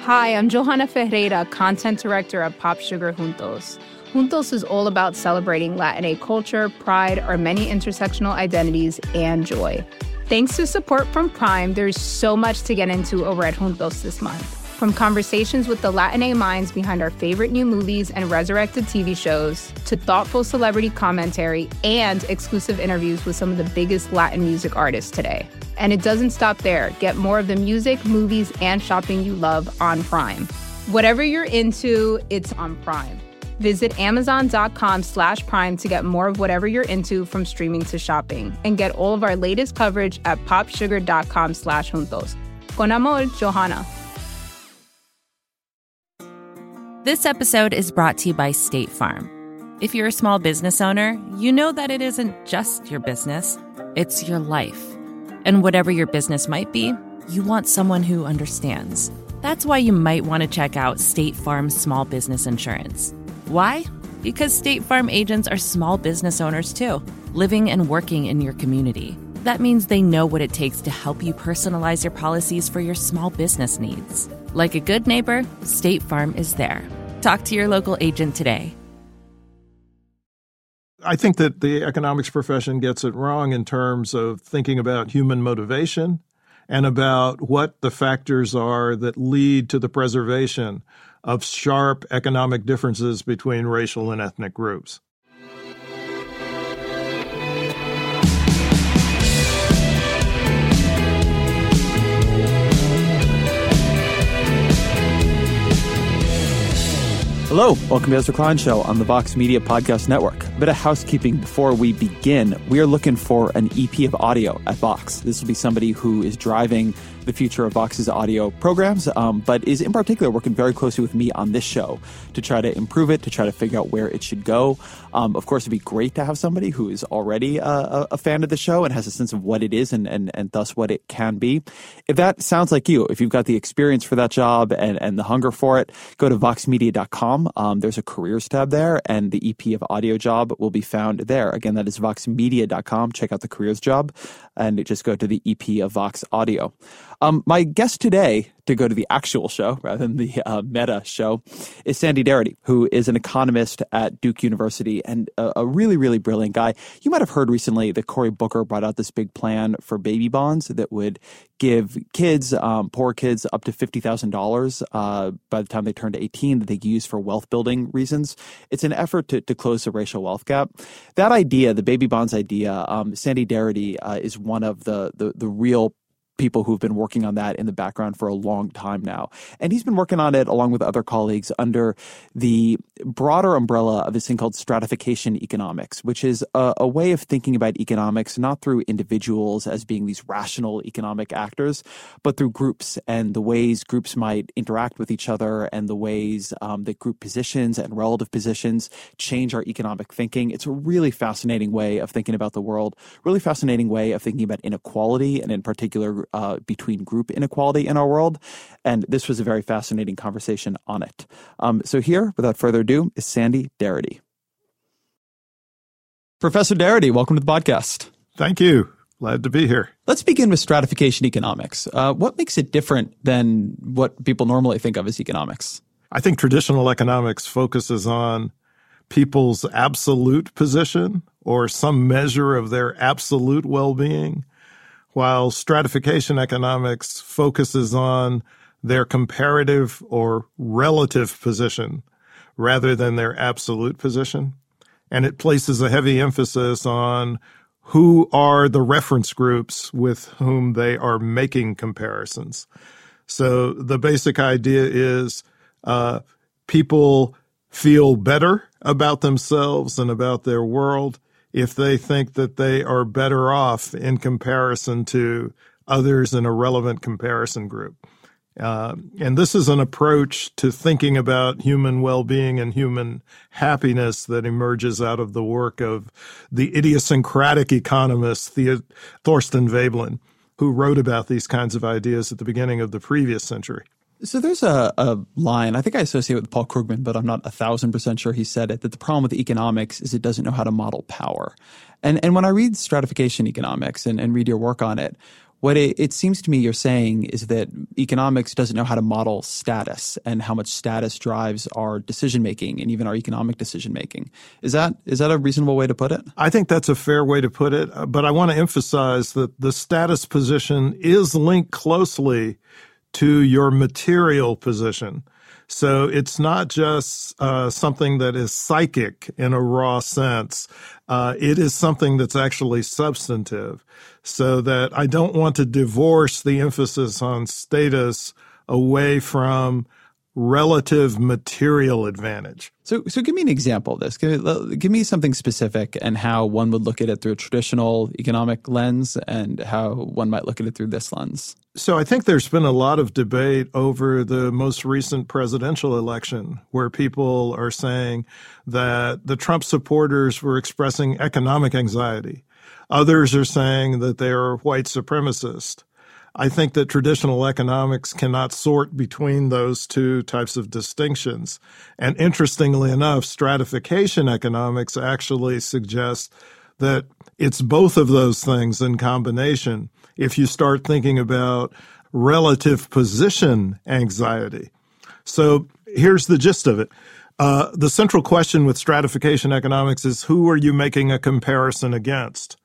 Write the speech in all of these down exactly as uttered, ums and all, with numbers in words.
Hi, I'm Johanna Ferreira, content director at Pop Sugar Juntos. Juntos is all about celebrating Latinx culture, pride, our many intersectional identities, and joy. Thanks to support from Prime, there's so much to get into over at Juntos this month. From conversations with the Latinx minds behind our favorite new movies and resurrected T V shows, to thoughtful celebrity commentary and exclusive interviews with some of the biggest Latin music artists today. And it doesn't stop there. Get more of the music, movies, and shopping you love on Prime. Whatever you're into, it's on Prime. Visit amazon.com slash prime to get more of whatever you're into, from streaming to shopping. And get all of our latest coverage at popsugar.com slash juntos. Con amor, Johanna. This episode is brought to you by State Farm. If you're a small business owner, you know that it isn't just your business, it's your life. And whatever your business might be, you want someone who understands. That's why you might want to check out State Farm Small Business Insurance. Why? Because State Farm agents are small business owners too, living and working in your community. That means they know what it takes to help you personalize your policies for your small business needs. Like a good neighbor, State Farm is there. Talk to your local agent today. I think that the economics profession gets it wrong in terms of thinking about human motivation and about what the factors are that lead to the preservation of sharp economic differences between racial and ethnic groups. Hello, welcome to Ezra Klein Show on the Vox Media Podcast Network. A bit of housekeeping before we begin. We are looking for an E P of audio at Vox. This will be somebody who is driving the future of Vox's audio programs, um, but is in particular working very closely with me on this show to try to improve it, to try to figure out where it should go. Um, of course, it'd be great to have somebody who is already a, a fan of the show and has a sense of what it is and, and, and thus what it can be. If that sounds like you, if you've got the experience for that job and, and the hunger for it, go to vox media dot com. Um, there's a careers tab there, and the E P of audio job will be found there. Again, that is vox media dot com. Check out the careers job and just go to the E P of Vox Audio. Um, my guest today, to go to the actual show rather than the uh, meta show, is Sandy Darity, who is an economist at Duke University and a, a really, really brilliant guy. You might have heard recently that Cory Booker brought out this big plan for baby bonds that would give kids, um, poor kids, up to fifty thousand dollars uh, by the time they turned eighteen that they could use for wealth building reasons. It's an effort to, to close the racial wealth gap. That idea, the baby bonds idea, um, Sandy Darity uh, is one of the, the, the real people who've been working on that in the background for a long time now. And he's been working on it along with other colleagues under the broader umbrella of this thing called stratification economics, which is a, a way of thinking about economics not through individuals as being these rational economic actors, but through groups and the ways groups might interact with each other and the ways um, that group positions and relative positions change our economic thinking. It's a really fascinating way of thinking about the world, really fascinating way of thinking about inequality, and in particular Uh, between group inequality in our world. And this was a very fascinating conversation on it. Um, so here, without further ado, is Sandy Darity. Professor Darity, welcome to the podcast. Thank you. Glad to be here. Let's begin with stratification economics. Uh, what makes it different than what people normally think of as economics? I think traditional economics focuses on people's absolute position or some measure of their absolute well-being, while stratification economics focuses on their comparative or relative position rather than their absolute position. And it places a heavy emphasis on who are the reference groups with whom they are making comparisons. So the basic idea is uh, people feel better about themselves and about their world if they think that they are better off in comparison to others in a relevant comparison group. Uh, and this is an approach to thinking about human well-being and human happiness that emerges out of the work of the idiosyncratic economist the, Thorstein Veblen, who wrote about these kinds of ideas at the beginning of the previous century. So there's a, a line, I think I associate with Paul Krugman, but I'm not a thousand percent sure he said it, that the problem with economics is it doesn't know how to model power. And and when I read stratification economics and, and read your work on it, What it, it seems to me you're saying is that economics doesn't know how to model status and how much status drives our decision-making and even our economic decision-making. Is that is that a reasonable way to put it? I think that's a fair way to put it, but I want to emphasize that the status position is linked closely to your material position. So it's not just uh, something that is psychic in a raw sense. Uh, it is something that's actually substantive. So that I don't want to divorce the emphasis on status away from relative material advantage. So so give me an example of this. Give, give me something specific and how one would look at it through a traditional economic lens and how one might look at it through this lens. So I think there's been a lot of debate over the most recent presidential election where people are saying that the Trump supporters were expressing economic anxiety. Others are saying that they are white supremacist. I think that traditional economics cannot sort between those two types of distinctions. And interestingly enough, stratification economics actually suggests that it's both of those things in combination if you start thinking about relative position anxiety. So here's the gist of it. Uh, the central question with stratification economics is who are you making a comparison against?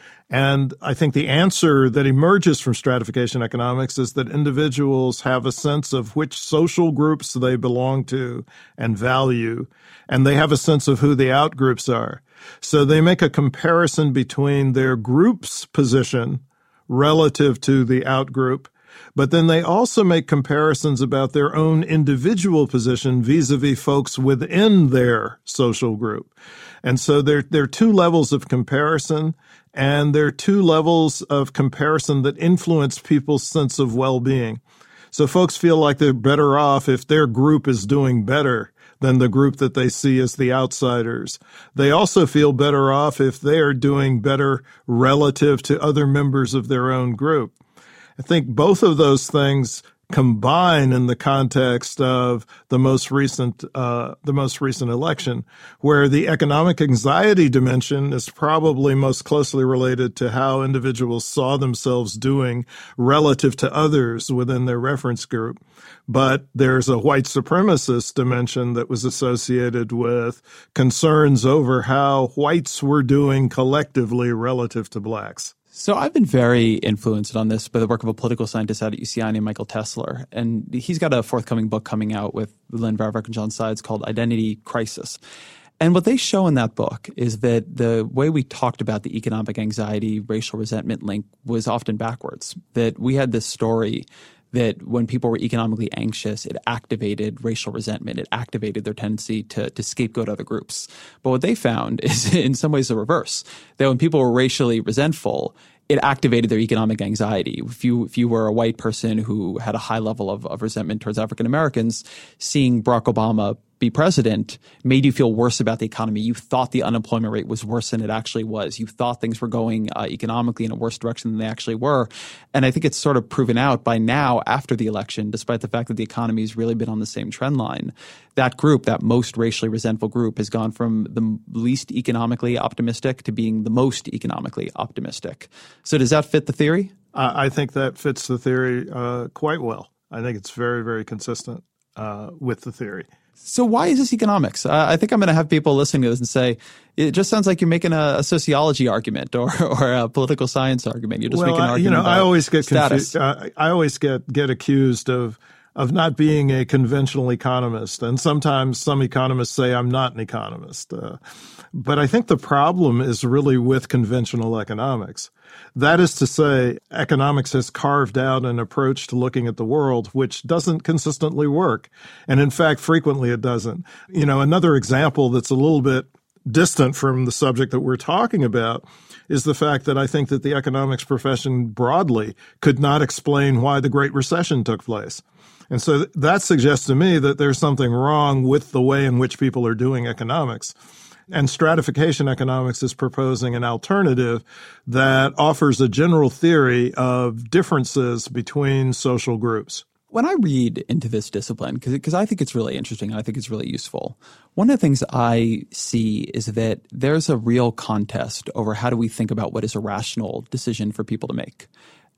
And I think the answer that emerges from stratification economics is that individuals have a sense of which social groups they belong to and value, and they have a sense of who the outgroups are. So they make a comparison between their group's position relative to the outgroup, but then they also make comparisons about their own individual position vis-a-vis folks within their social group. And so there, there are two levels of comparison, and there are two levels of comparison that influence people's sense of well-being. So folks feel like they're better off if their group is doing better than the group that they see as the outsiders. They also feel better off if they are doing better relative to other members of their own group. I think both of those things combine in the context of the most recent uh, the most recent election, where the economic anxiety dimension is probably most closely related to how individuals saw themselves doing relative to others within their reference group. But there's a white supremacist dimension that was associated with concerns over how whites were doing collectively relative to blacks. So I've been very influenced on this by the work of a political scientist out at U C I named Michael Tesler. And he's got a forthcoming book coming out with Lynn Varvark and John Sides called Identity Crisis. And what they show in that book is that the way we talked about the economic anxiety, racial resentment link was often backwards. That we had this story that when people were economically anxious, it activated racial resentment. It activated their tendency to, to scapegoat other groups. But what they found is in some ways the reverse, that when people were racially resentful, it activated their economic anxiety. If you if you were a white person who had a high level of, of resentment towards African Americans, seeing Barack Obama be president made you feel worse about the economy. You thought the unemployment rate was worse than it actually was. You thought things were going uh, economically in a worse direction than they actually were. And I think it's sort of proven out by now after the election, despite the fact that the economy has really been on the same trend line. That group, that most racially resentful group, has gone from the least economically optimistic to being the most economically optimistic. So does that fit the theory? Uh, I think that fits the theory uh, quite well. I think it's very, very consistent uh, with the theory. So why is this economics? Uh, I think I'm going to have people listening to this and say, it just sounds like you're making a, a sociology argument or, or a political science argument. You're just well, making an I, argument you know, about I always get status. Confu- uh, I always get, get accused of of not being a conventional economist. And sometimes some economists say I'm not an economist. Uh, but I think the problem is really with conventional economics. That is to say, economics has carved out an approach to looking at the world which doesn't consistently work. And in fact, frequently it doesn't. You know, another example that's a little bit distant from the subject that we're talking about is the fact that I think that the economics profession broadly could not explain why the Great Recession took place. And so that suggests to me that there's something wrong with the way in which people are doing economics. And stratification economics is proposing an alternative that offers a general theory of differences between social groups. When I read into this discipline, because I think it's really interesting and I think it's really useful, one of the things I see is that there's a real contest over how do we think about what is a rational decision for people to make.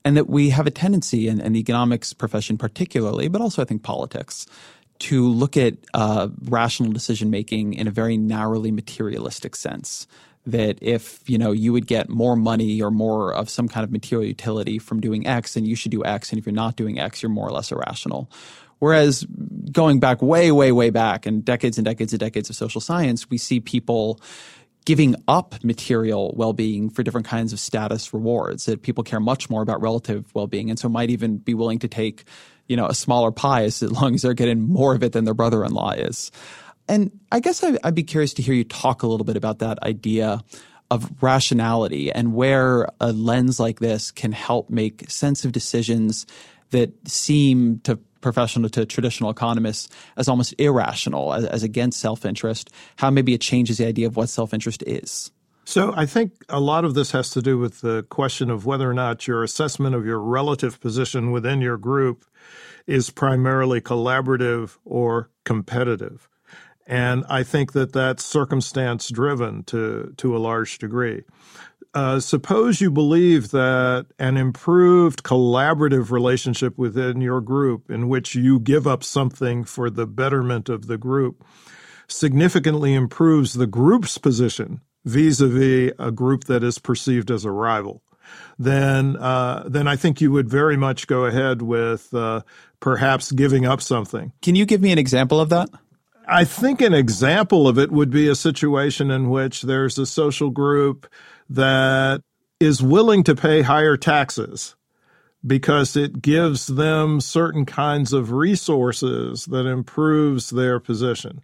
And that we have a tendency in, in the economics profession particularly, but also I think politics, to look at uh, rational decision-making in a very narrowly materialistic sense. That if, you know, you would get more money or more of some kind of material utility from doing X, then you should do X. And if you're not doing X, you're more or less irrational. Whereas going back way, way, way back and decades and decades and decades of social science, we see people giving up material well-being for different kinds of status rewards, that people care much more about relative well-being and so might even be willing to take, you know, a smaller pie as long as they're getting more of it than their brother-in-law is. And I guess I'd be curious to hear you talk a little bit about that idea of rationality and where a lens like this can help make sense of decisions that seem to professional to traditional economists as almost irrational, as, as against self-interest, how maybe it changes the idea of what self-interest is. So I think a lot of this has to do with the question of whether or not your assessment of your relative position within your group is primarily collaborative or competitive. And I think that that's circumstance-driven to, to a large degree. Uh, suppose you believe that an improved collaborative relationship within your group in which you give up something for the betterment of the group significantly improves the group's position vis-a-vis a group that is perceived as a rival. Then, uh, then I think you would very much go ahead with uh, perhaps giving up something. Can you give me an example of that? I think an example of it would be a situation in which there's a social group that is willing to pay higher taxes because it gives them certain kinds of resources that improves their position.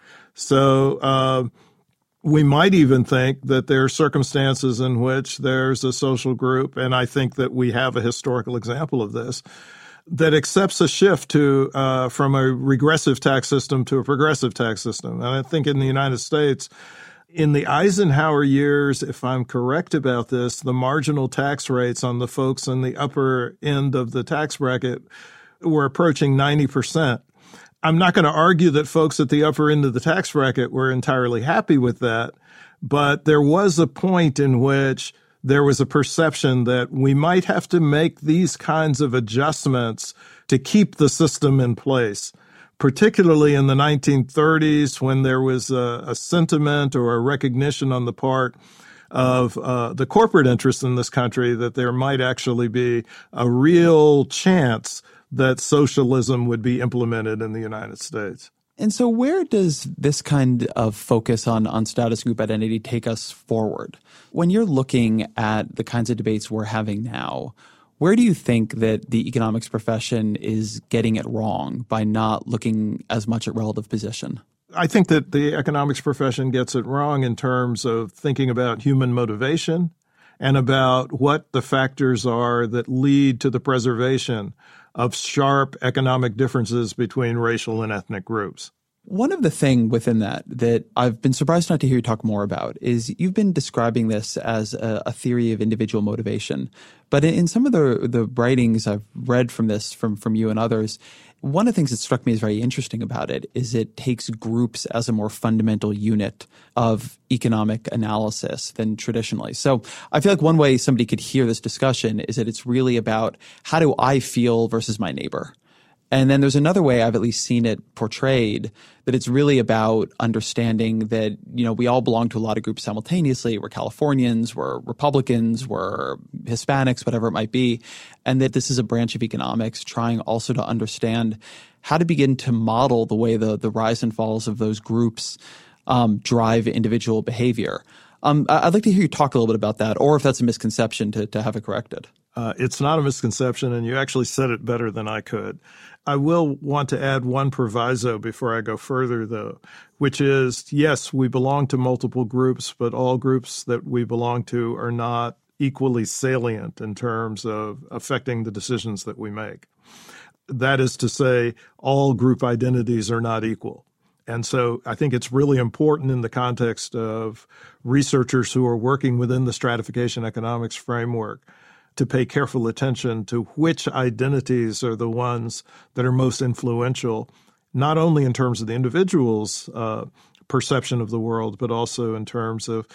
So uh, we might even think that there are circumstances in which there's a social group, and I think that we have a historical example of this, that accepts a shift to uh, from a regressive tax system to a progressive tax system. And I think in the United States, in the Eisenhower years, if I'm correct about this, the marginal tax rates on the folks in the upper end of the tax bracket were approaching ninety percent. I'm not going to argue that folks at the upper end of the tax bracket were entirely happy with that, but there was a point in which there was a perception that we might have to make these kinds of adjustments to keep the system in place, particularly in the nineteen thirties when there was a, a sentiment or a recognition on the part of uh, the corporate interests in this country that there might actually be a real chance that socialism would be implemented in the United States. And so where does this kind of focus on, on status group identity take us forward? When you're looking at the kinds of debates we're having now, where do you think that the economics profession is getting it wrong by not looking as much at relative position? I think that the economics profession gets it wrong in terms of thinking about human motivation and about what the factors are that lead to the preservation of sharp economic differences between racial and ethnic groups. One of the things within that that I've been surprised not to hear you talk more about is you've been describing this as a, a theory of individual motivation. But in, in some of the, the writings I've read from this, from, from you and others, one of the things that struck me as very interesting about it is it takes groups as a more fundamental unit of economic analysis than traditionally. So I feel like one way somebody could hear this discussion is that it's really about how do I feel versus my neighbor. And then there's another way I've at least seen it portrayed, that it's really about understanding that, you know, we all belong to a lot of groups simultaneously. We're Californians, we're Republicans, we're Hispanics, whatever it might be. And that this is a branch of economics trying also to understand how to begin to model the way the, the rise and falls of those groups um, drive individual behavior. Um, I'd like to hear you talk a little bit about that, or if that's a misconception, to, to have it corrected. Uh, it's not a misconception, and you actually said it better than I could. I will want to add one proviso before I go further, though, which is, yes, we belong to multiple groups, but all groups that we belong to are not equally salient in terms of affecting the decisions that we make. That is to say, all group identities are not equal. And so I think it's really important in the context of researchers who are working within the stratification economics framework to pay careful attention to which identities are the ones that are most influential, not only in terms of the individual's uh, perception of the world, but also in terms of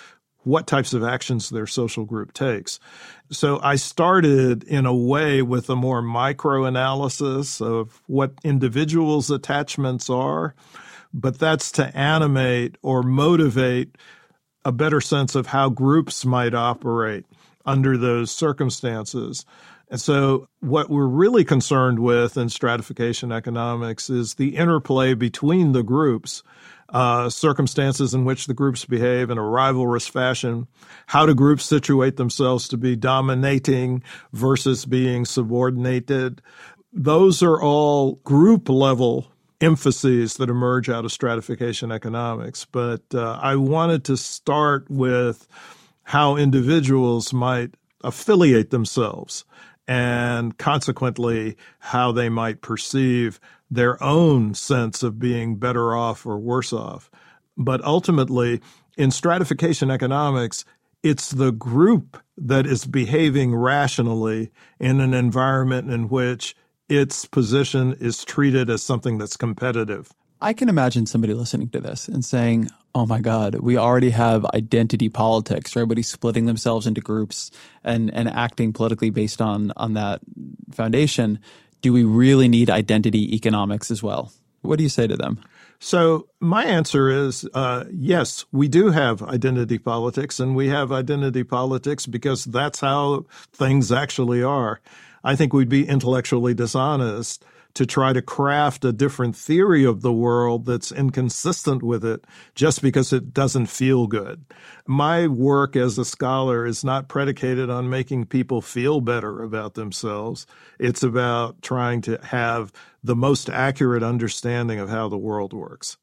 what types of actions their social group takes. So I started in a way with a more micro analysis of what individuals' attachments are, but that's to animate or motivate a better sense of how groups might operate under those circumstances. And so what we're really concerned with in stratification economics is the interplay between the groups, uh, circumstances in which the groups behave in a rivalrous fashion. How do groups situate themselves to be dominating versus being subordinated? Those are all group-level emphases that emerge out of stratification economics. But uh, I wanted to start with how individuals might affiliate themselves and consequently how they might perceive their own sense of being better off or worse off. But ultimately, in stratification economics, it's the group that is behaving rationally in an environment in which its position is treated as something that's competitive. I can imagine somebody listening to this and saying, oh my God, we already have identity politics, where everybody's splitting themselves into groups and, and acting politically based on, on that foundation. Do we really need identity economics as well? What do you say to them? So my answer is, uh, yes, we do have identity politics, and we have identity politics because that's how things actually are. I think we'd be intellectually dishonest to try to craft a different theory of the world that's inconsistent with it just because it doesn't feel good. My work as a scholar is not predicated on making people feel better about themselves. It's about trying to have the most accurate understanding of how the world works.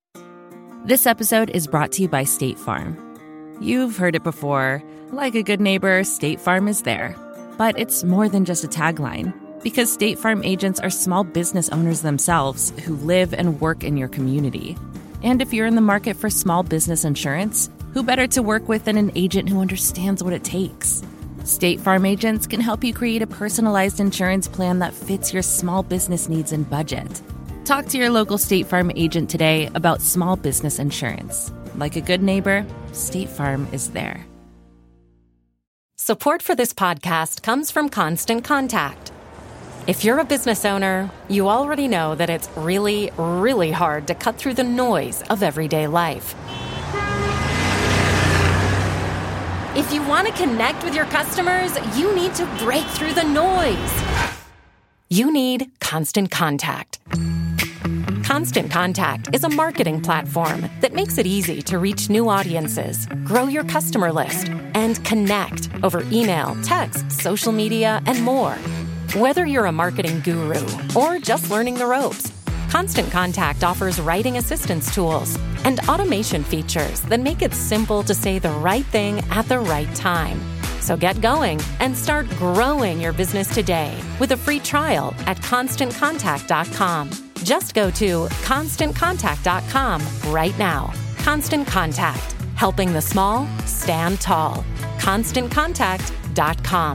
This episode is brought to you by State Farm. You've heard it before. Like a good neighbor, State Farm is there. But it's more than just a tagline. Because State Farm agents are small business owners themselves who live and work in your community. And if you're in the market for small business insurance, who better to work with than an agent who understands what it takes? State Farm agents can help you create a personalized insurance plan that fits your small business needs and budget. Talk to your local State Farm agent today about small business insurance. Like a good neighbor, State Farm is there. Support for this podcast comes from Constant Contact. If you're a business owner, you already know that it's really, really hard to cut through the noise of everyday life. If you want to connect with your customers, you need to break through the noise. You need Constant Contact. Constant Contact is a marketing platform that makes it easy to reach new audiences, grow your customer list, and connect over email, text, social media, and more. Whether you're a marketing guru or just learning the ropes, Constant Contact offers writing assistance tools and automation features that make it simple to say the right thing at the right time. So get going and start growing your business today with a free trial at constant contact dot com. Just go to constant contact dot com right now. Constant Contact, helping the small stand tall. constant contact dot com.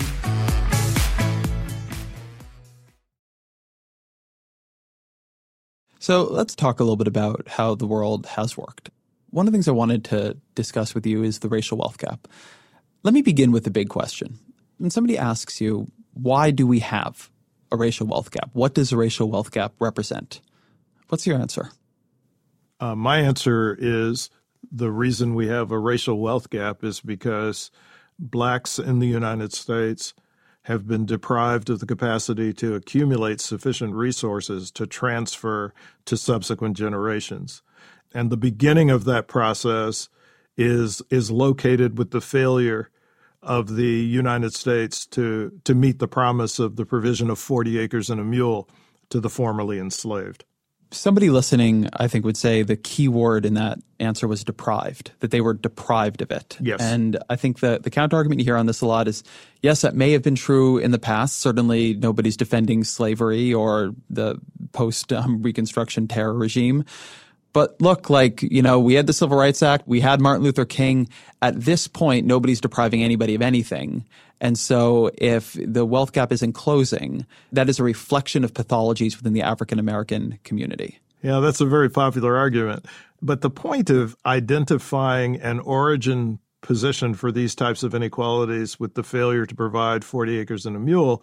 So let's talk a little bit about how the world has worked. One of the things I wanted to discuss with you is the racial wealth gap. Let me begin with the big question. When somebody asks you, why do we have a racial wealth gap? What does a racial wealth gap represent? What's your answer? Uh, my answer is the reason we have a racial wealth gap is because blacks in the United States have been deprived of the capacity to accumulate sufficient resources to transfer to subsequent generations. And the beginning of that process is is located with the failure of the United States to, to meet the promise of the provision of forty acres and a mule to the formerly enslaved. Somebody listening, I think, would say the key word in that answer was deprived, that they were deprived of it. Yes. And I think the, the counter-argument you hear on this a lot is, yes, that may have been true in the past. Certainly nobody's defending slavery or the post-Reconstruction um, terror regime. But look, like, you know, we had the Civil Rights Act, we had Martin Luther King. At this point, nobody's depriving anybody of anything. And so if the wealth gap isn't closing, that is a reflection of pathologies within the African-American community. Yeah, that's a very popular argument. But the point of identifying an origin position for these types of inequalities with the failure to provide forty acres and a mule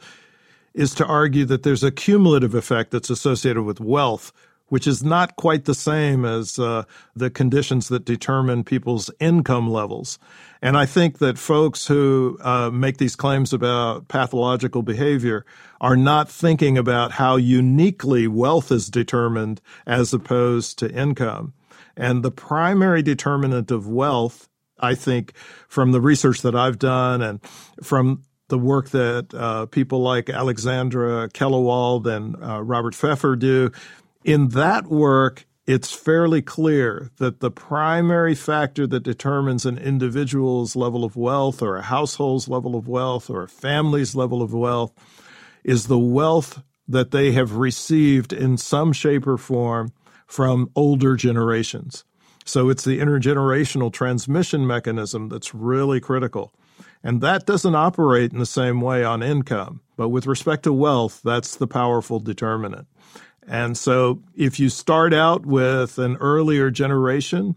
is to argue that there's a cumulative effect that's associated with wealth, which is not quite the same as uh, the conditions that determine people's income levels. And I think that folks who uh, make these claims about pathological behavior are not thinking about how uniquely wealth is determined as opposed to income. And the primary determinant of wealth, I think, from the research that I've done and from the work that uh, people like Alexandra Kellewald and uh, Robert Pfeffer do, in that work, it's fairly clear that the primary factor that determines an individual's level of wealth or a household's level of wealth or a family's level of wealth is the wealth that they have received in some shape or form from older generations. So it's the intergenerational transmission mechanism that's really critical. And that doesn't operate in the same way on income. But with respect to wealth, that's the powerful determinant. And so if you start out with an earlier generation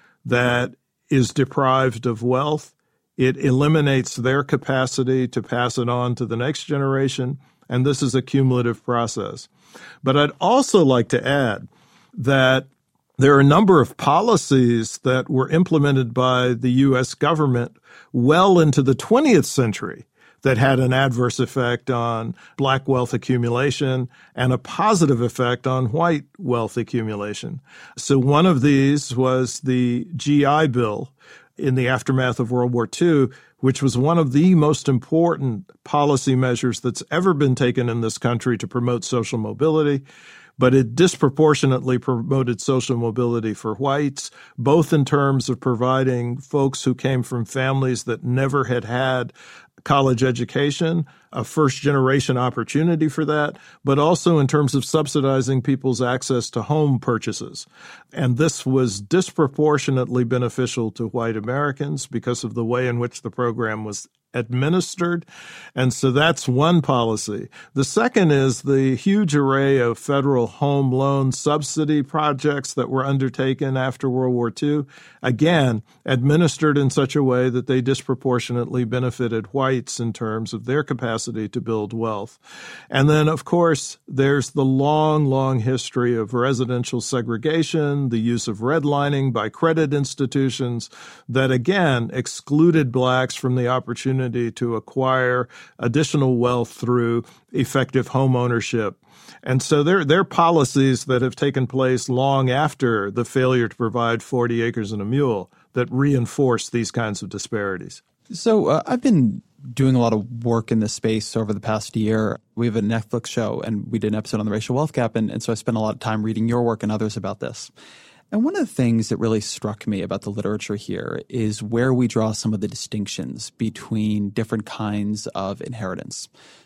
that is deprived of wealth, it eliminates their capacity to pass it on to the next generation. And this is a cumulative process. But I'd also like to add that there are a number of policies that were implemented by the U S government well into the twentieth century that had an adverse effect on black wealth accumulation and a positive effect on white wealth accumulation. So one of these was the G I Bill in the aftermath of World War Two, which was one of the most important policy measures that's ever been taken in this country to promote social mobility. But it disproportionately promoted social mobility for whites, both in terms of providing folks who came from families that never had had college education, a first-generation opportunity for that, but also in terms of subsidizing people's access to home purchases. And this was disproportionately beneficial to white Americans because of the way in which the program was administered. And so that's one policy. The second is the huge array of federal home loan subsidy projects that were undertaken after World War Two, again, administered in such a way that they disproportionately benefited whites in terms of their capacity to build wealth. And then, of course, there's the long, long history of residential segregation, the use of redlining by credit institutions that, again, excluded blacks from the opportunity to acquire additional wealth through effective home ownership. And so there, there are policies that have taken place long after the failure to provide forty acres and a mule that reinforce these kinds of disparities. So uh, I've been doing a lot of work in this space over the past year. We have a Netflix show, and we did an episode on the racial wealth gap, and, and so I spent a lot of time reading your work and others about this. And one of the things that really struck me about the literature here is where we draw some of the distinctions between different kinds of inheritance.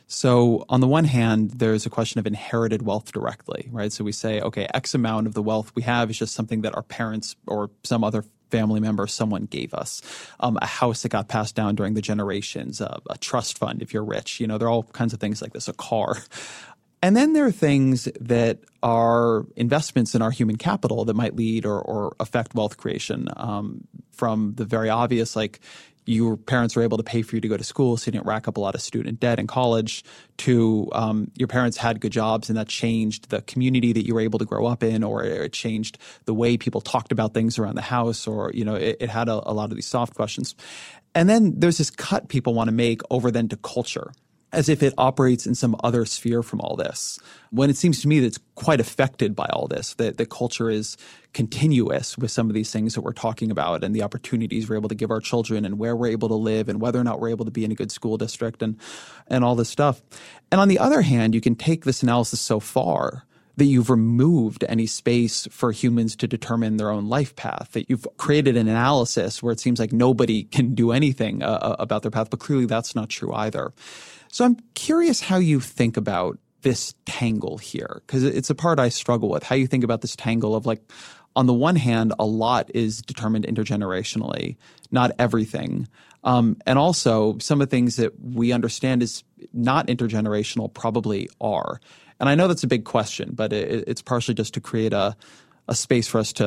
So on the one hand, there's a question of inherited wealth directly, right? So we say, okay, X amount of the wealth we have is just something that our parents or some other family member, someone gave us, um, a house that got passed down during the generations, uh, a trust fund if you're rich. You know, there are all kinds of things like this, a car. And then there are things that are investments in our human capital that might lead or, or affect wealth creation, um, from the very obvious, like your parents were able to pay for you to go to school so you didn't rack up a lot of student debt in college, to um, your parents had good jobs and that changed the community that you were able to grow up in, or it changed the way people talked about things around the house, or, you know, it, it had a, a lot of these soft questions. And then there's this cut people want to make over then to culture, as if it operates in some other sphere from all this, when it seems to me that it's quite affected by all this, that the culture is continuous with some of these things that we're talking about and the opportunities we're able to give our children and where we're able to live and whether or not we're able to be in a good school district and, and all this stuff. And on the other hand, you can take this analysis so far that you've removed any space for humans to determine their own life path, that you've created an analysis where it seems like nobody can do anything uh, about their path, but clearly that's not true either. So I'm curious how you think about this tangle here, because it's a part I struggle with, how you think about this tangle of, like, on the one hand, a lot is determined intergenerationally, not everything. Um, and also some of the things that we understand is not intergenerational probably are. And I know that's a big question, but it, it's partially just to create a, a space for us to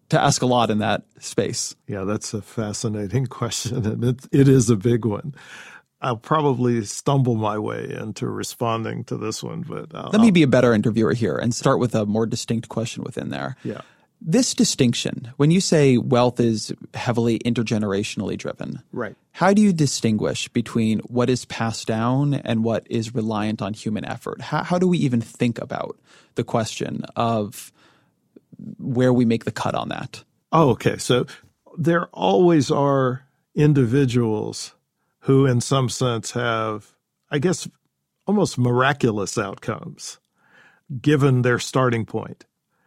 to ask a lot in that space. Yeah, that's a fascinating question, and it, it is a big one. I'll probably stumble my way into responding to this one, but uh, let me be a better interviewer here and start with a more distinct question within there. Yeah. This distinction, when you say wealth is heavily intergenerationally driven, right? How do you distinguish between what is passed down and what is reliant on human effort? How, how do we even think about the question of where we make the cut on that? Oh, okay. So there always are individuals who in some sense have, I guess, almost miraculous outcomes given their starting point.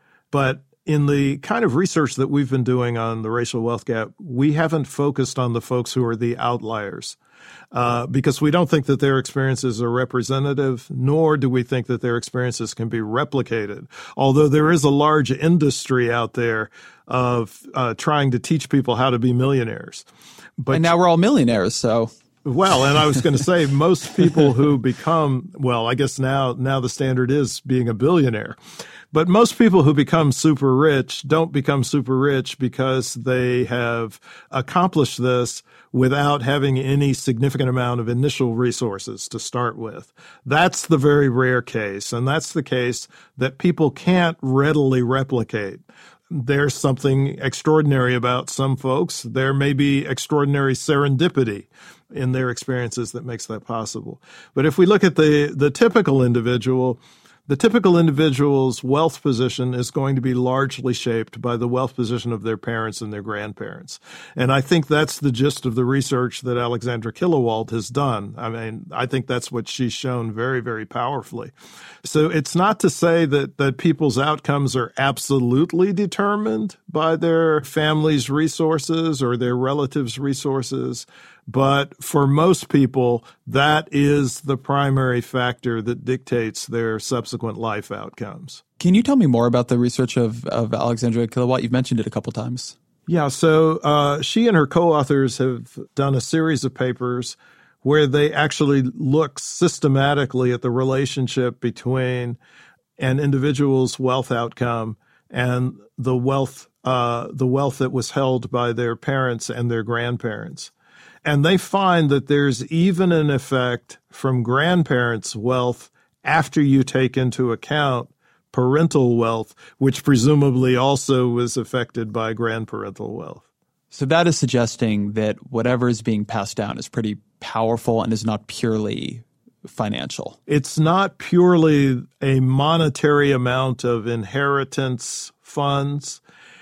But in the kind of research that we've been doing on the racial wealth gap, we haven't focused on the folks who are the outliers uh, because we don't think that their experiences are representative, nor do we think that their experiences can be replicated. Although there is a large industry out there of uh, trying to teach people how to be millionaires. But and now we're all millionaires, so... Well, and I was going to say most people who become, well, I guess now now the standard is being a billionaire. But most people who become super rich don't become super rich because they have accomplished this without having any significant amount of initial resources to start with. That's the very rare case, and that's the case that people can't readily replicate. There's something extraordinary about some folks. There may be extraordinary serendipity in their experiences that makes that possible. But if we look at the, the typical individual, the typical individual's wealth position is going to be largely shaped by the wealth position of their parents and their grandparents. And I think that's the gist of the research that Alexandra Killewald has done. I mean, I think that's what she's shown very, very powerfully. So it's not to say that, that people's outcomes are absolutely determined by their family's resources or their relatives' resources. But for most people, that is the primary factor that dictates their subsequent life outcomes. Can you tell me more about the research of, of Alexandra Killewald? You've mentioned it a couple times. Yeah, so uh, she and her co-authors have done a series of papers where they actually look systematically at the relationship between an individual's wealth outcome and the wealth, uh, the wealth that was held by their parents and their grandparents. And they find that there's even an effect from grandparents' wealth after you take into account parental wealth, which presumably also was affected by grandparental wealth. So that is suggesting that whatever is being passed down is pretty powerful and is not purely financial. It's not purely a monetary amount of inheritance funds.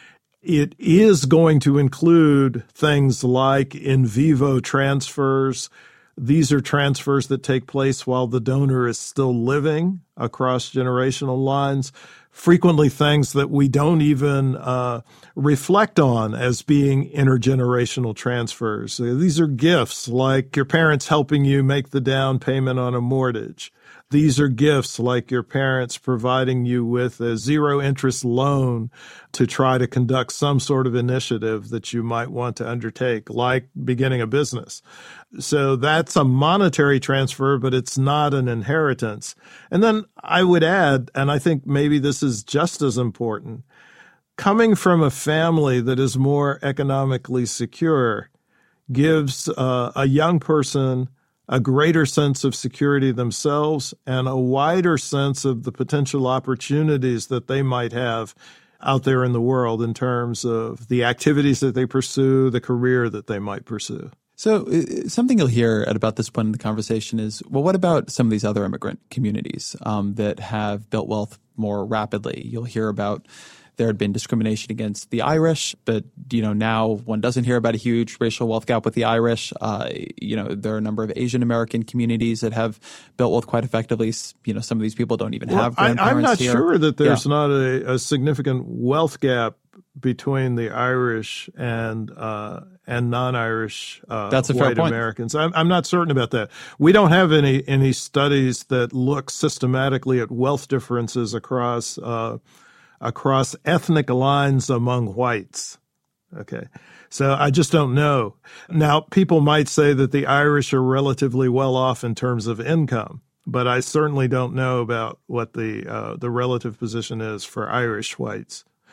It is going to include things like in vivo transfers. These are transfers that take place while the donor is still living across generational lines. Frequently things that we don't even uh, reflect on as being intergenerational transfers. These are gifts like your parents helping you make the down payment on a mortgage. These are gifts like your parents providing you with a zero-interest loan to try to conduct some sort of initiative that you might want to undertake, like beginning a business. So that's a monetary transfer, but it's not an inheritance. And then I would add, and I think maybe this is just as important, coming from a family that is more economically secure gives uh, a young person a greater sense of security themselves and a wider sense of the potential opportunities that they might have out there in the world in terms of the activities that they pursue, the career that they might pursue. So uh, something you'll hear at about this point in the conversation is, well, what about some of these other immigrant communities um, that have built wealth more rapidly? You'll hear about there had been discrimination against the Irish, but, you know, now one doesn't hear about a huge racial wealth gap with the Irish. Uh, you know, there are a number of Asian American communities that have built wealth quite effectively. You know, some of these people don't even well, have grandparents I, I'm not here. sure that there's yeah. not a, a significant wealth gap between the Irish and uh, and non-Irish uh, That's a fair white point. Americans. I'm, I'm not certain about that. We don't have any any studies that look systematically at wealth differences across uh, across ethnic lines among whites. Okay. So I just don't know. Now, people might say that the Irish are relatively well off in terms of income, but I certainly don't know about what the uh, the relative position is for Irish whites.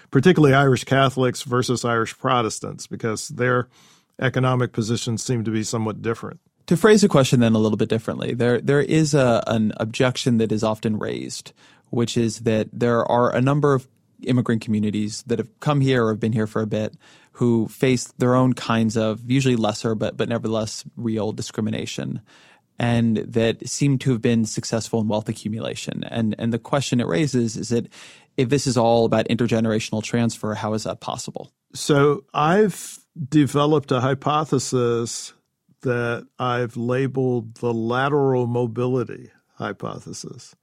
particularly Irish Catholics versus Irish Protestants, because their economic positions seem to be somewhat different. To phrase the question then a little bit differently, there there is a, an objection that is often raised, which is that there are a number of immigrant communities that have come here or have been here for a bit who face their own kinds of, usually lesser but but nevertheless real discrimination, and that seem to have been successful in wealth accumulation. And and the question it raises is that if this is all about intergenerational transfer, how is that possible? So I've developed a hypothesis that I've labeled the lateral mobility hypothesis.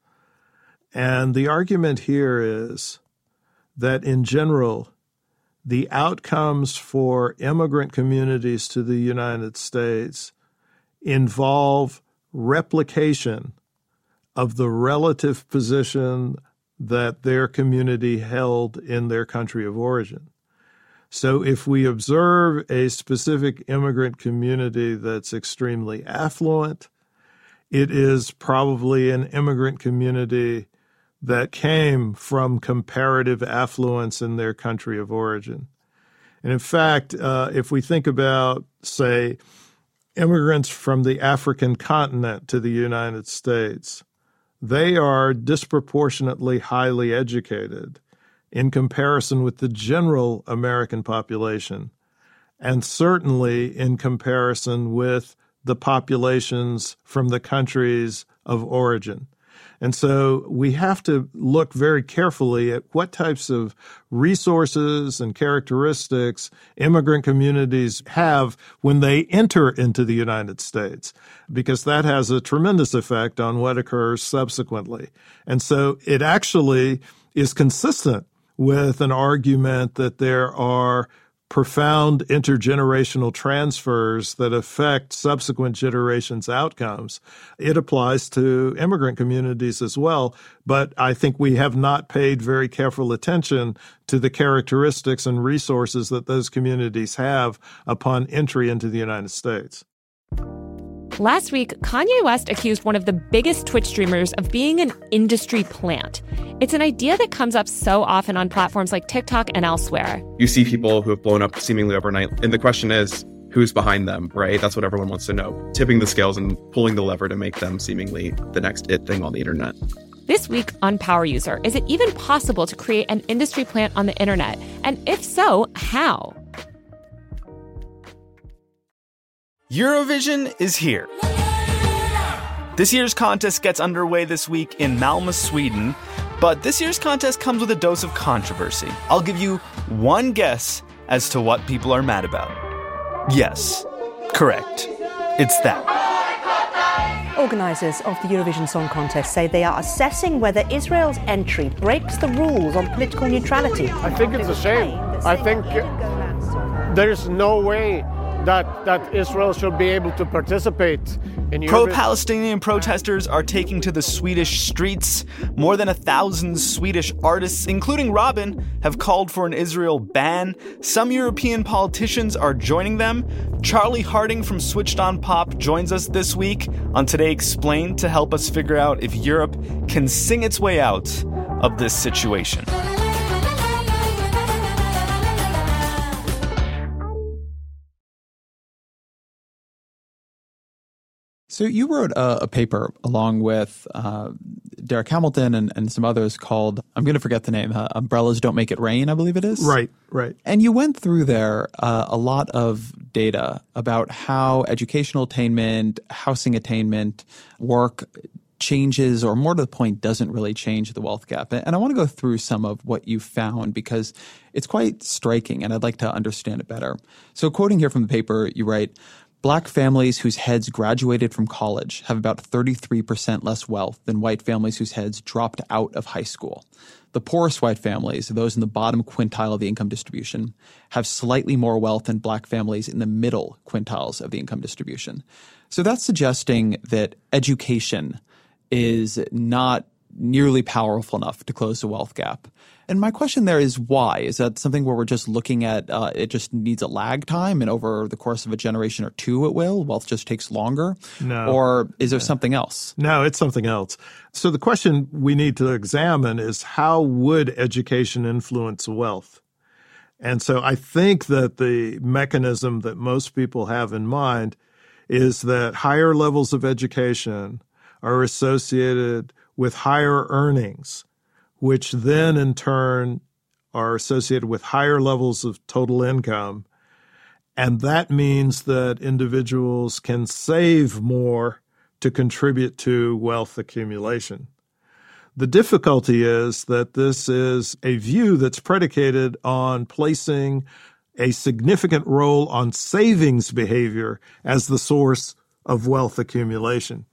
And the argument here is that in general, the outcomes for immigrant communities to the United States involve replication of the relative position that their community held in their country of origin. So if we observe a specific immigrant community that's extremely affluent, it is probably an immigrant community that came from comparative affluence in their country of origin. And in fact, uh, if we think about, say, immigrants from the African continent to the United States, they are disproportionately highly educated in comparison with the general American population, and certainly in comparison with the populations from the countries of origin. And so we have to look very carefully at what types of resources and characteristics immigrant communities have when they enter into the United States, because that has a tremendous effect on what occurs subsequently. And so it actually is consistent with an argument that there are profound intergenerational transfers that affect subsequent generations' outcomes. It applies to immigrant communities as well, but I think we have not paid very careful attention to the characteristics and resources that those communities have upon entry into the United States. Last week, Kanye West accused one of the biggest Twitch streamers of being an industry plant. It's an idea that comes up so often on platforms like TikTok and elsewhere. You see people who have blown up seemingly overnight, and the question is, who's behind them, right? That's what everyone wants to know. Tipping the scales and pulling the lever to make them seemingly the next it thing on the internet. This week on Power User, is it even possible to create an industry plant on the internet? And if so, how? Eurovision is here. This year's contest gets underway this week in Malmö, Sweden, but this year's contest comes with a dose of controversy. I'll give you one guess as to what people are mad about. Yes, correct. It's that. Organisers of the Eurovision Song Contest say they are assessing whether Israel's entry breaks the rules on political neutrality. I think it's a shame. I think there is no way that that Israel should be able to participate in Eurovision. Pro-Palestinian protesters are taking to the Swedish streets. More than a thousand Swedish artists, including Robin, have called for an Israel ban. Some European politicians are joining them. Charlie Harding from Switched on Pop joins us this week on Today Explained to help us figure out if Europe can sing its way out of this situation. So you wrote a, a paper along with uh, Derek Hamilton and, and some others called, I'm going to forget the name, uh, Umbrellas Don't Make It Rain, I believe it is. Right, right. And you went through there uh, a lot of data about how educational attainment, housing attainment, work changes, or more to the point, doesn't really change the wealth gap. And I want to go through some of what you found because it's quite striking and I'd like to understand it better. So quoting here from the paper, you write, Black families whose heads graduated from college have about thirty-three percent less wealth than white families whose heads dropped out of high school. The poorest white families, those in the bottom quintile of the income distribution, have slightly more wealth than black families in the middle quintiles of the income distribution. So that's suggesting that education is not nearly powerful enough to close the wealth gap. And my question there is why? Is that something where we're just looking at uh, it just needs a lag time and over the course of a generation or two it will? Wealth just takes longer? No. Or is there no. something else? No, it's something else. So the question we need to examine is how would education influence wealth? And so I think that the mechanism that most people have in mind is that higher levels of education are associated with higher earnings, which then in turn are associated with higher levels of total income. And that means that individuals can save more to contribute to wealth accumulation. The difficulty is that this is a view that's predicated on placing a significant role on savings behavior as the source of wealth accumulation.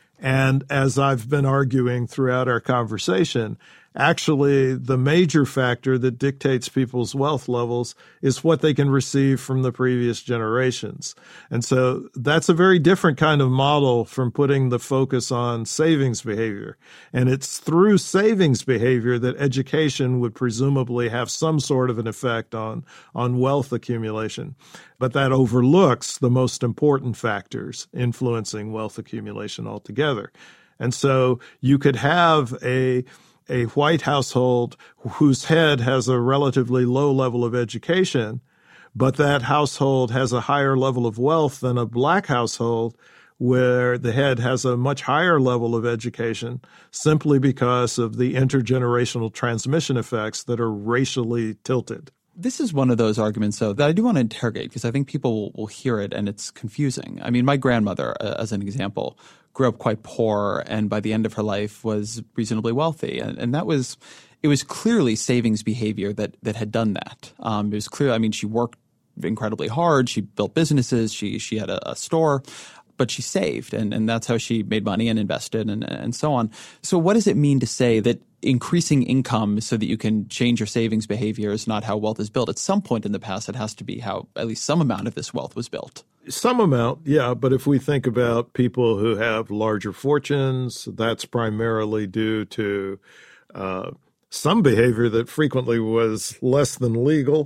And as I've been arguing throughout our conversation, actually the major factor that dictates people's wealth levels is what they can receive from the previous generations. And so that's a very different kind of model from putting the focus on savings behavior. And it's through savings behavior that education would presumably have some sort of an effect on, on wealth accumulation. But that overlooks the most important factors influencing wealth accumulation altogether. And so you could have a a white household whose head has a relatively low level of education, but that household has a higher level of wealth than a black household where the head has a much higher level of education simply because of the intergenerational transmission effects that are racially tilted. This is one of those arguments, though, that I do want to interrogate because I think people will, will hear it and it's confusing. I mean, my grandmother, uh, as an example, grew up quite poor and by the end of her life was reasonably wealthy. And, and that was – it was clearly savings behavior that that had done that. Um, it was clear – I mean, she worked incredibly hard. She built businesses. She she had a, a store. But she saved, and, and that's how she made money and invested and, and so on. So what does it mean to say that increasing income so that you can change your savings behavior is not how wealth is built? At some point in the past, it has to be how at least some amount of this wealth was built. Some amount, yeah. But if we think about people who have larger fortunes, that's primarily due to uh, some behavior that frequently was less than legal.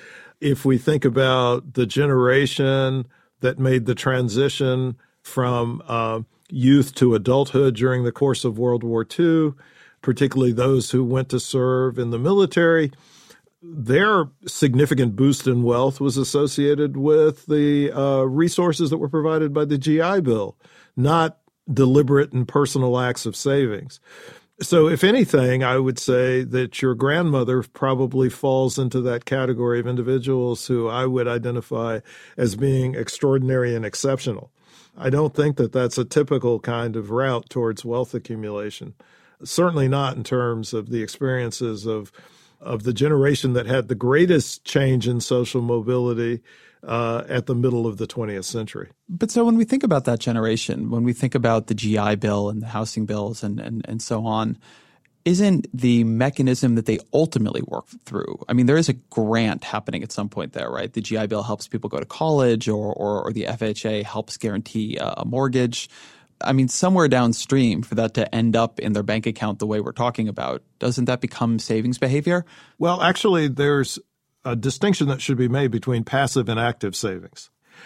If we think about the generation that made the transition from uh, youth to adulthood during the course of World War Two, particularly those who went to serve in the military, their significant boost in wealth was associated with the uh, resources that were provided by the G I Bill, not deliberate and personal acts of savings. So if anything, I would say that your grandmother probably falls into that category of individuals who I would identify as being extraordinary and exceptional. I don't think that that's a typical kind of route towards wealth accumulation, certainly not in terms of the experiences of of the generation that had the greatest change in social mobility uh, at the middle of the twentieth century. But so when we think about that generation, when we think about the G I Bill and the housing bills and, and, and so on, isn't the mechanism that they ultimately work through? I mean, there is a grant happening at some point there, right? The G I Bill helps people go to college or, or, or the F H A helps guarantee a, a mortgage. I mean, somewhere downstream for that to end up in their bank account the way we're talking about, doesn't that become savings behavior? Well, actually, there's a distinction that should be made between passive and active savings.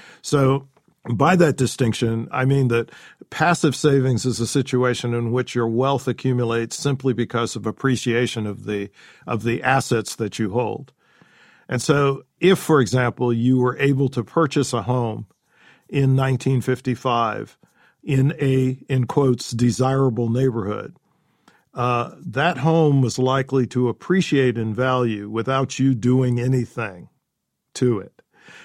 So by that distinction, I mean that passive savings is a situation in which your wealth accumulates simply because of appreciation of the of the assets that you hold. And so if, for example, you were able to purchase a home in nineteen fifty-five in a, in quotes, desirable neighborhood, uh, that home was likely to appreciate in value without you doing anything to it.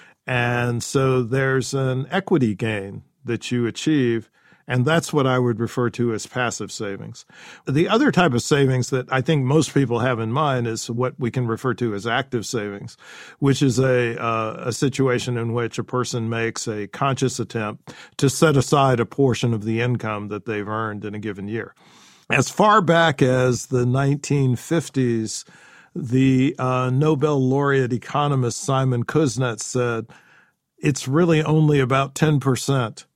And so there's an equity gain that you achieve, and that's what I would refer to as passive savings. The other type of savings that I think most people have in mind is what we can refer to as active savings, which is a uh, a situation in which a person makes a conscious attempt to set aside a portion of the income that they've earned in a given year. As far back as the nineteen fifties, the uh, Nobel laureate economist Simon Kuznets said, it's really only about ten percent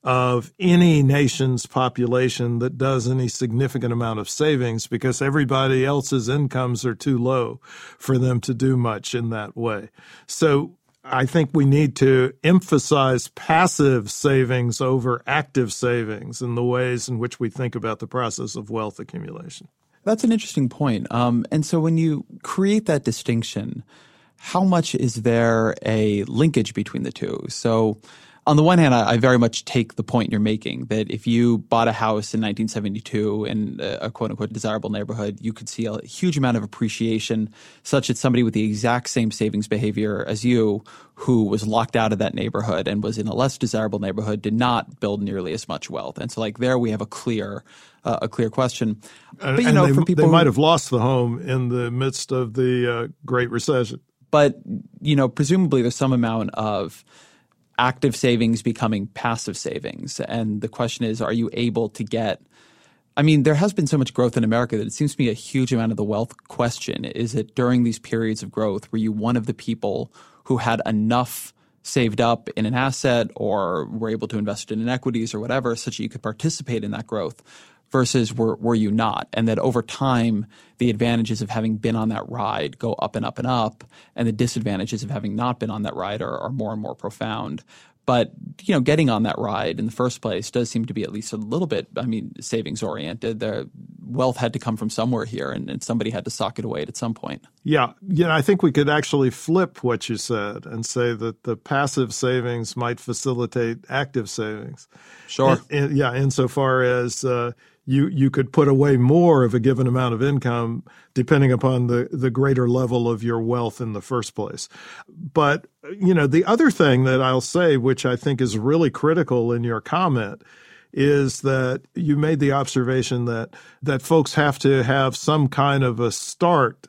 of any nation's population that does any significant amount of savings, because everybody else's incomes are too low for them to do much in that way. So I think we need to emphasize passive savings over active savings in the ways in which we think about the process of wealth accumulation. That's an interesting point. Um, and so when you create that distinction, how much is there a linkage between the two? So on the one hand, I, I very much take the point you're making that if you bought a house in nineteen seventy-two in a, a quote-unquote desirable neighborhood, you could see a huge amount of appreciation such that somebody with the exact same savings behavior as you who was locked out of that neighborhood and was in a less desirable neighborhood did not build nearly as much wealth. And so like there we have a clear uh, a clear question. But, you and know, they, for people they who, might have lost the home in the midst of the uh, Great Recession. But, you know, presumably there's some amount of active savings becoming passive savings. And the question is, are you able to get – I mean, there has been so much growth in America that it seems to me a huge amount of the wealth question is that during these periods of growth, were you one of the people who had enough saved up in an asset or were able to invest it in equities or whatever such that you could participate in that growth versus were, were you not? And that over time, the advantages of having been on that ride go up and up and up, and the disadvantages of having not been on that ride are, are more and more profound. But, you know, getting on that ride in the first place does seem to be at least a little bit, I mean, savings oriented. The wealth had to come from somewhere here, and, and somebody had to sock it away at some point. Yeah. You know, I think we could actually flip what you said and say that the passive savings might facilitate active savings. Sure. And, and, yeah, insofar as uh, you you could put away more of a given amount of income depending upon the, the greater level of your wealth in the first place. But, you know, the other thing that I'll say, which I think is really critical in your comment, is that you made the observation that that folks have to have some kind of a start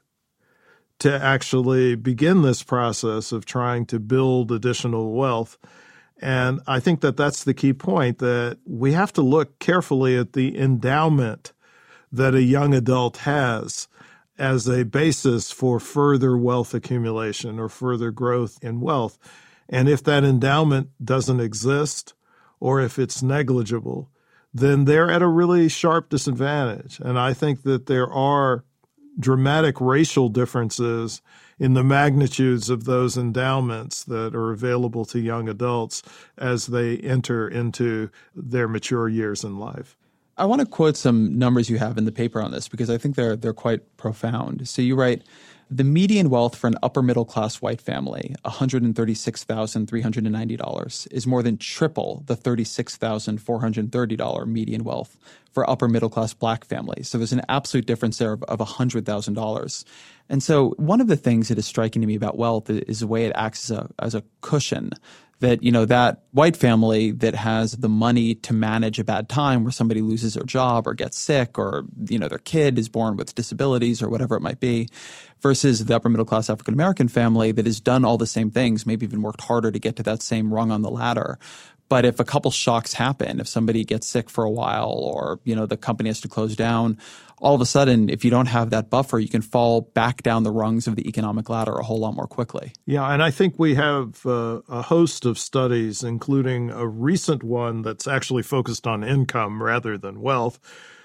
to actually begin this process of trying to build additional wealth. And I think that that's the key point, that we have to look carefully at the endowment that a young adult has as a basis for further wealth accumulation or further growth in wealth. And if that endowment doesn't exist, or if it's negligible, then they're at a really sharp disadvantage. And I think that there are dramatic racial differences in the magnitudes of those endowments that are available to young adults as they enter into their mature years in life. I want to quote some numbers you have in the paper on this because I think they're they're quite profound. So you write, the median wealth for an upper middle class white family, one hundred thirty-six thousand three hundred ninety dollars, is more than triple the thirty-six thousand four hundred thirty dollars median wealth for upper middle class black families. So there's an absolute difference there of, of one hundred thousand dollars. And so one of the things that is striking to me about wealth is the way it acts as a, as a cushion. That, you know, that white family that has the money to manage a bad time where somebody loses their job or gets sick or, you know, their kid is born with disabilities or whatever it might be, versus the upper middle class African American family that has done all the same things, maybe even worked harder to get to that same rung on the ladder. But if a couple shocks happen, if somebody gets sick for a while or, you know, the company has to close down, all of a sudden, if you don't have that buffer, you can fall back down the rungs of the economic ladder a whole lot more quickly. Yeah, and I think we have uh, a host of studies, including a recent one that's actually focused on income rather than wealth.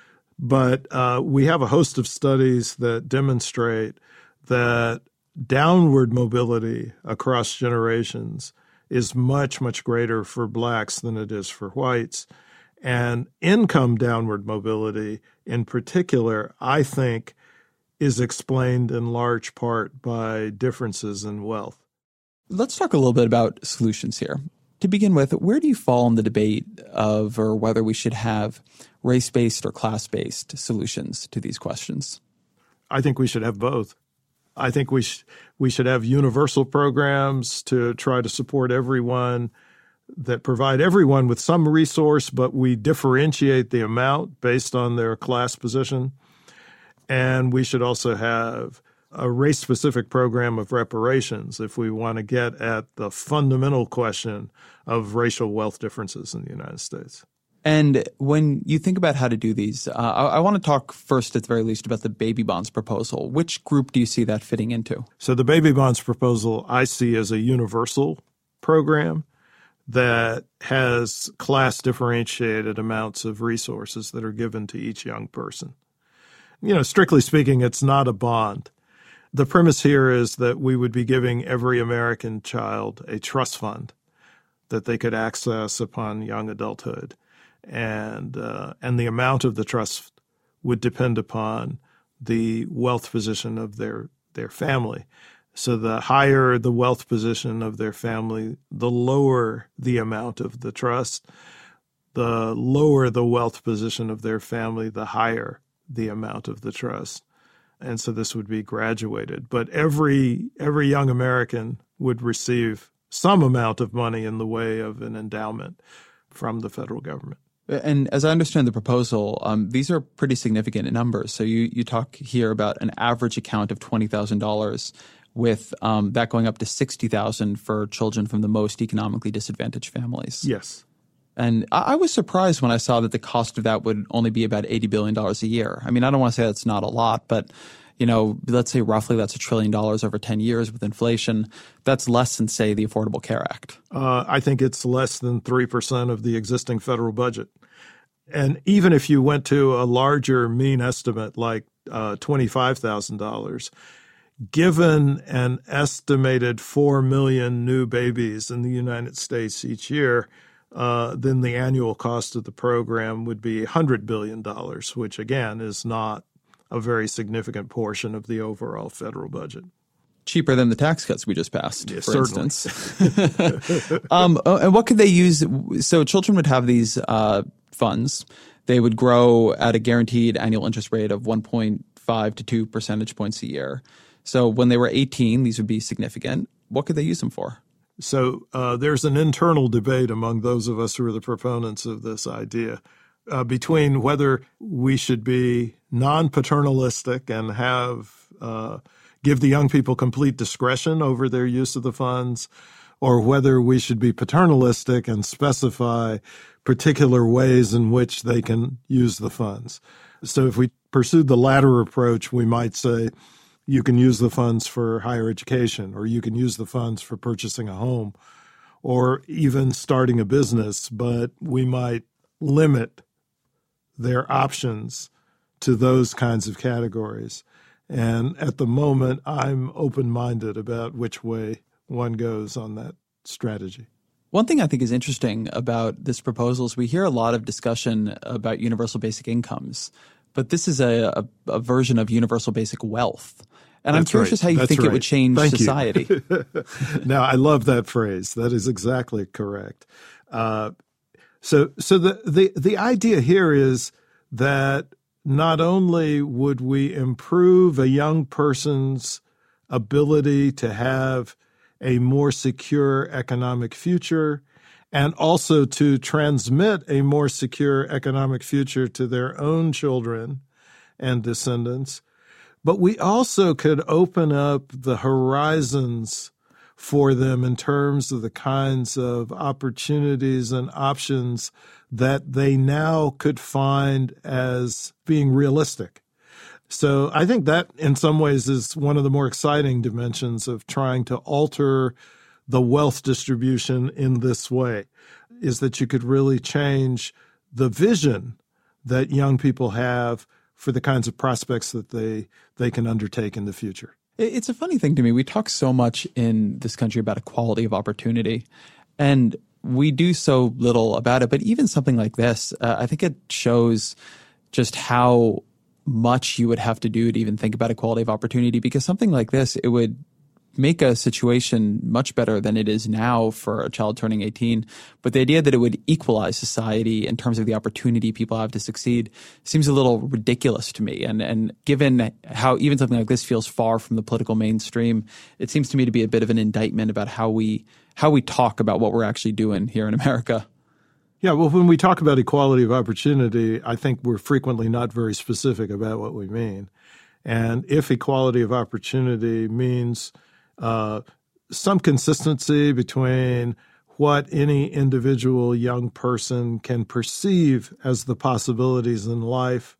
But uh, we have a host of studies that demonstrate that downward mobility across generations is much, much greater for blacks than it is for whites. And income downward mobility in particular, I think, is explained in large part by differences in wealth. Let's talk a little bit about solutions here. To begin with, where do you fall in the debate of or whether we should have race-based or class-based solutions to these questions? I think we should have both. I think we sh- we should have universal programs to try to support everyone, that provide everyone with some resource, but we differentiate the amount based on their class position. And we should also have a race-specific program of reparations if we want to get at the fundamental question of racial wealth differences in the United States. And when you think about how to do these, uh, I, I want to talk first, at the very least, about the baby bonds proposal. Which group do you see that fitting into? So the baby bonds proposal I see as a universal program that has class differentiated amounts of resources that are given to each young person. You know, strictly speaking, it's not a bond. The premise here is that we would be giving every American child a trust fund that they could access upon young adulthood. And uh, and the amount of the trust would depend upon the wealth position of their, their family. So the higher the wealth position of their family, the lower the amount of the trust. The lower the wealth position of their family, the higher the amount of the trust. And so this would be graduated. But every every young American would receive some amount of money in the way of an endowment from the federal government. And as I understand the proposal, um, these are pretty significant numbers. So you, you talk here about an average account of twenty thousand dollars, with um, that going up to sixty thousand dollars for children from the most economically disadvantaged families. Yes. And I, I was surprised when I saw that the cost of that would only be about eighty billion dollars a year. I mean, I don't want to say that's not a lot, but you know, let's say roughly that's a trillion dollars over ten years with inflation. That's less than, say, the Affordable Care Act. Uh, I think it's less than three percent of the existing federal budget. And even if you went to a larger mean estimate like uh, twenty-five thousand dollars, given an estimated four million new babies in the United States each year, uh, then the annual cost of the program would be one hundred billion dollars, which, again, is not a very significant portion of the overall federal budget. Cheaper than the tax cuts we just passed, yeah, for certainly. instance. um, and what could they use? So children would have these uh, funds. They would grow at a guaranteed annual interest rate of one point five to two percentage points a year. So when they were eighteen, these would be significant. What could they use them for? So uh, there's an internal debate among those of us who are the proponents of this idea uh, between whether we should be non-paternalistic and have uh, give the young people complete discretion over their use of the funds, or whether we should be paternalistic and specify particular ways in which they can use the funds. So if we pursued the latter approach, we might say you can use the funds for higher education, or you can use the funds for purchasing a home, or even starting a business, but we might limit their options to those kinds of categories. And at the moment, I'm open-minded about which way one goes on that strategy. One thing I think is interesting about this proposal is we hear a lot of discussion about universal basic incomes, but this is a, a, a version of universal basic wealth. And That's I'm curious right. just how you That's think right. it would change Thank society. Now, I love that phrase. That is exactly correct. Uh, so so the, the, the idea here is that not only would we improve a young person's ability to have a more secure economic future, and also to transmit a more secure economic future to their own children and descendants, but we also could open up the horizons for them in terms of the kinds of opportunities and options that they now could find as being realistic. So I think that in some ways is one of the more exciting dimensions of trying to alter the wealth distribution in this way, is that you could really change the vision that young people have for the kinds of prospects that they they can undertake in the future. It's a funny thing to me. We talk so much in this country about equality of opportunity, and we do so little about it. But even something like this, uh, I think it shows just how much you would have to do to even think about equality of opportunity, because something like this, it would make a situation much better than it is now for a child turning eighteen. But the idea that it would equalize society in terms of the opportunity people have to succeed seems a little ridiculous to me. And and given how even something like this feels far from the political mainstream, it seems to me to be a bit of an indictment about how we how we talk about what we're actually doing here in America. Yeah, well, when we talk about equality of opportunity, I think we're frequently not very specific about what we mean. And if equality of opportunity means uh, some consistency between what any individual young person can perceive as the possibilities in life,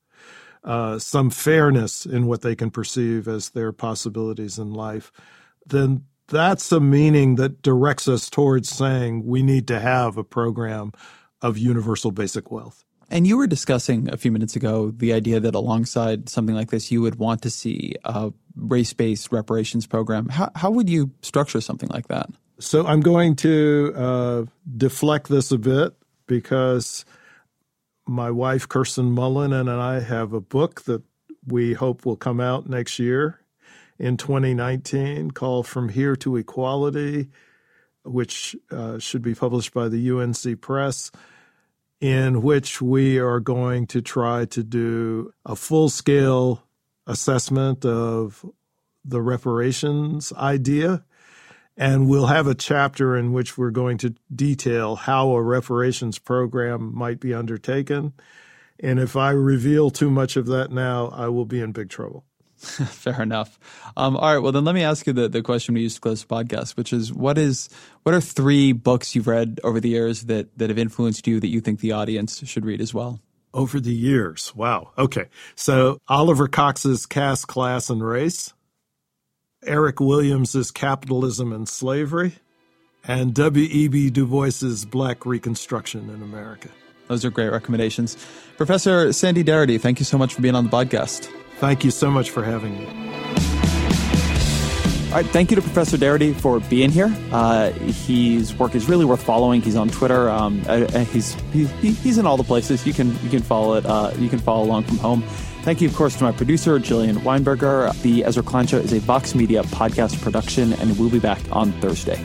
uh, some fairness in what they can perceive as their possibilities in life, then that's a meaning that directs us towards saying we need to have a program of universal basic wealth. And you were discussing a few minutes ago the idea that alongside something like this, you would want to see a race-based reparations program. How, how would you structure something like that? So I'm going to uh, deflect this a bit because my wife, Kirsten Mullen, and I have a book that we hope will come out next year in twenty nineteen called From Here to Equality, which uh, should be published by the U N C Press, in which we are going to try to do a full-scale assessment of the reparations idea. And we'll have a chapter in which we're going to detail how a reparations program might be undertaken. And if I reveal too much of that now, I will be in big trouble. Fair enough. Um, all right. Well, then let me ask you the, the question we used to close the podcast, which is what is what are three books you've read over the years that, that have influenced you that you think the audience should read as well? Over the years. Wow. Okay. So Oliver Cox's Caste, Class, and Race, Eric Williams's Capitalism and Slavery, and W E B Du Bois's Black Reconstruction in America. Those are great recommendations. Professor Sandy Darity, thank you so much for being on the podcast. Thank you so much for having me. All right, thank you to Professor Darity for being here. Uh, his work is really worth following. He's on Twitter. Um, uh, he's he, he's in all the places. You can you can follow it. Uh, you can follow along from home. Thank you, of course, to my producer, Jillian Weinberger. The Ezra Klein Show is a Vox Media podcast production, and we'll be back on Thursday.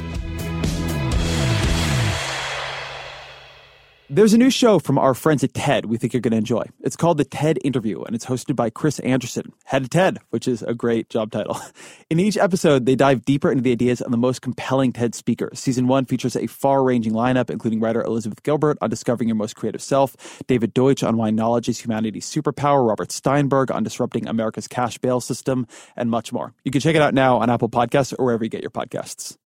There's a new show from our friends at TED we think you're going to enjoy. It's called The TED Interview, and it's hosted by Chris Anderson, head of TED, which is a great job title. In each episode, they dive deeper into the ideas of the most compelling TED speakers. Season one features a far-ranging lineup, including writer Elizabeth Gilbert on discovering your most creative self, David Deutsch on why knowledge is humanity's superpower, Robert Steinberg on disrupting America's cash bail system, and much more. You can check it out now on Apple Podcasts or wherever you get your podcasts.